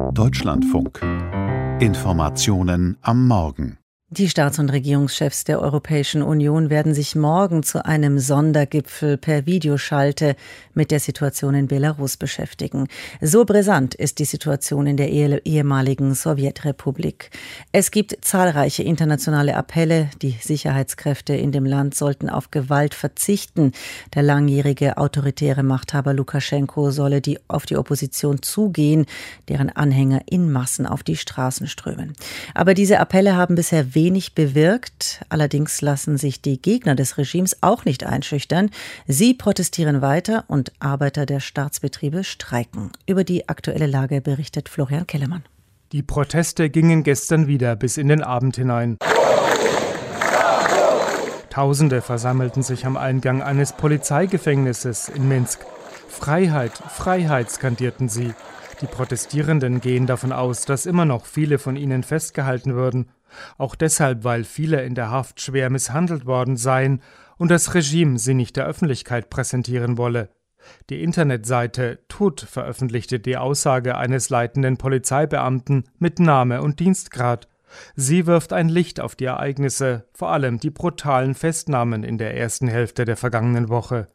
Deutschlandfunk. Informationen am Morgen. Die Staats- und Regierungschefs der Europäischen Union werden sich morgen zu einem Sondergipfel per Videoschalte mit der Situation in Belarus beschäftigen. So brisant ist die Situation in der ehemaligen Sowjetrepublik. Es gibt zahlreiche internationale Appelle. Die Sicherheitskräfte in dem Land sollten auf Gewalt verzichten. Der langjährige autoritäre Machthaber Lukaschenko solle auf die Opposition zugehen, deren Anhänger in Massen auf die Straßen strömen. Aber diese Appelle haben bisher wenig bewirkt. Allerdings lassen sich die Gegner des Regimes auch nicht einschüchtern. Sie protestieren weiter und Arbeiter der Staatsbetriebe streiken. Über die aktuelle Lage berichtet Florian Kellermann. Die Proteste gingen gestern wieder bis in den Abend hinein. Tausende versammelten sich am Eingang eines Polizeigefängnisses in Minsk. Freiheit, Freiheit, skandierten sie. Die Protestierenden gehen davon aus, dass immer noch viele von ihnen festgehalten würden. Auch deshalb, weil viele in der Haft schwer misshandelt worden seien und das Regime sie nicht der Öffentlichkeit präsentieren wolle. Die Internetseite Tut veröffentlichte die Aussage eines leitenden Polizeibeamten mit Name und Dienstgrad. Sie wirft ein Licht auf die Ereignisse, vor allem die brutalen Festnahmen in der ersten Hälfte der vergangenen Woche.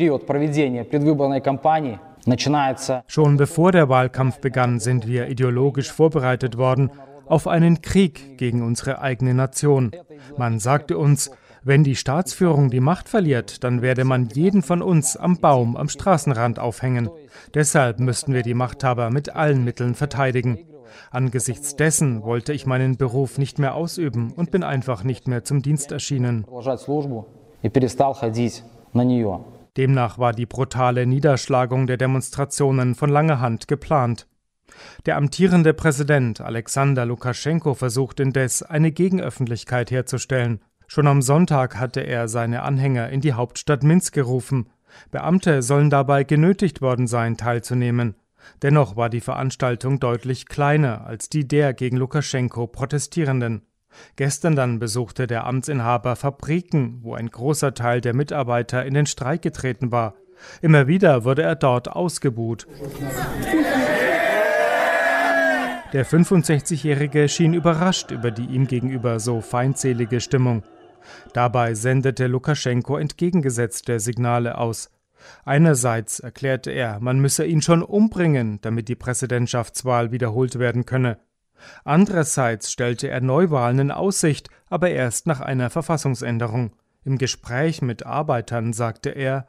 Schon bevor der Wahlkampf begann, sind wir ideologisch vorbereitet worden auf einen Krieg gegen unsere eigene Nation. Man sagte uns, wenn die Staatsführung die Macht verliert, dann werde man jeden von uns am Baum am Straßenrand aufhängen. Deshalb müssten wir die Machthaber mit allen Mitteln verteidigen. Angesichts dessen wollte ich meinen Beruf nicht mehr ausüben und bin einfach nicht mehr zum Dienst erschienen. Demnach war die brutale Niederschlagung der Demonstrationen von langer Hand geplant. Der amtierende Präsident Alexander Lukaschenko versucht indes, eine Gegenöffentlichkeit herzustellen. Schon am Sonntag hatte er seine Anhänger in die Hauptstadt Minsk gerufen. Beamte sollen dabei genötigt worden sein, teilzunehmen. Dennoch war die Veranstaltung deutlich kleiner als die der gegen Lukaschenko Protestierenden. Gestern dann besuchte der Amtsinhaber Fabriken, wo ein großer Teil der Mitarbeiter in den Streik getreten war. Immer wieder wurde er dort ausgebuht. Der 65-Jährige schien überrascht über die ihm gegenüber so feindselige Stimmung. Dabei sendete Lukaschenko entgegengesetzte Signale aus. Einerseits erklärte er, man müsse ihn schon umbringen, damit die Präsidentschaftswahl wiederholt werden könne. Andererseits stellte er Neuwahlen in Aussicht, aber erst nach einer Verfassungsänderung. Im Gespräch mit Arbeitern sagte er,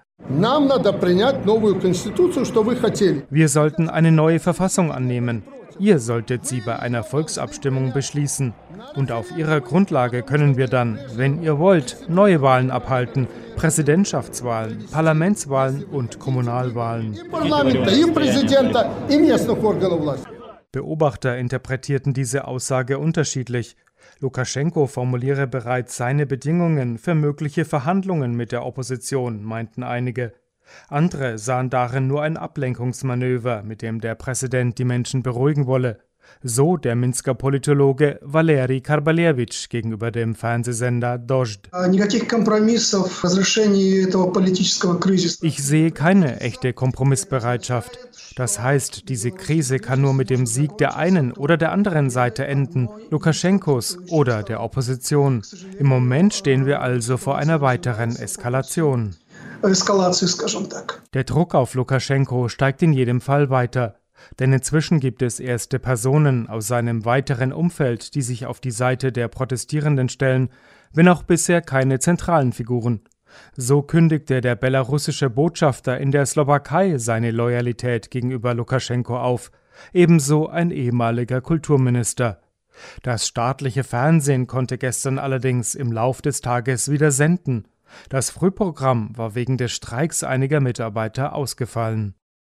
wir sollten eine neue Verfassung annehmen. Ihr solltet sie bei einer Volksabstimmung beschließen. Und auf ihrer Grundlage können wir dann, wenn ihr wollt, neue Wahlen abhalten. Präsidentschaftswahlen, Parlamentswahlen und Kommunalwahlen. Beobachter interpretierten diese Aussage unterschiedlich. Lukaschenko formuliere bereits seine Bedingungen für mögliche Verhandlungen mit der Opposition, meinten einige. Andere sahen darin nur ein Ablenkungsmanöver, mit dem der Präsident die Menschen beruhigen wolle. So der Minsker Politologe Valeri Karbalevich gegenüber dem Fernsehsender Dozhd. Ich sehe keine echte Kompromissbereitschaft. Das heißt, diese Krise kann nur mit dem Sieg der einen oder der anderen Seite enden, Lukaschenkos oder der Opposition. Im Moment stehen wir also vor einer weiteren Eskalation. Der Druck auf Lukaschenko steigt in jedem Fall weiter. Denn inzwischen gibt es erste Personen aus seinem weiteren Umfeld, die sich auf die Seite der Protestierenden stellen, wenn auch bisher keine zentralen Figuren. So kündigte der belarussische Botschafter in der Slowakei seine Loyalität gegenüber Lukaschenko auf, ebenso ein ehemaliger Kulturminister. Das staatliche Fernsehen konnte gestern allerdings im Lauf des Tages wieder senden. Das Frühprogramm war wegen des Streiks einiger Mitarbeiter ausgefallen.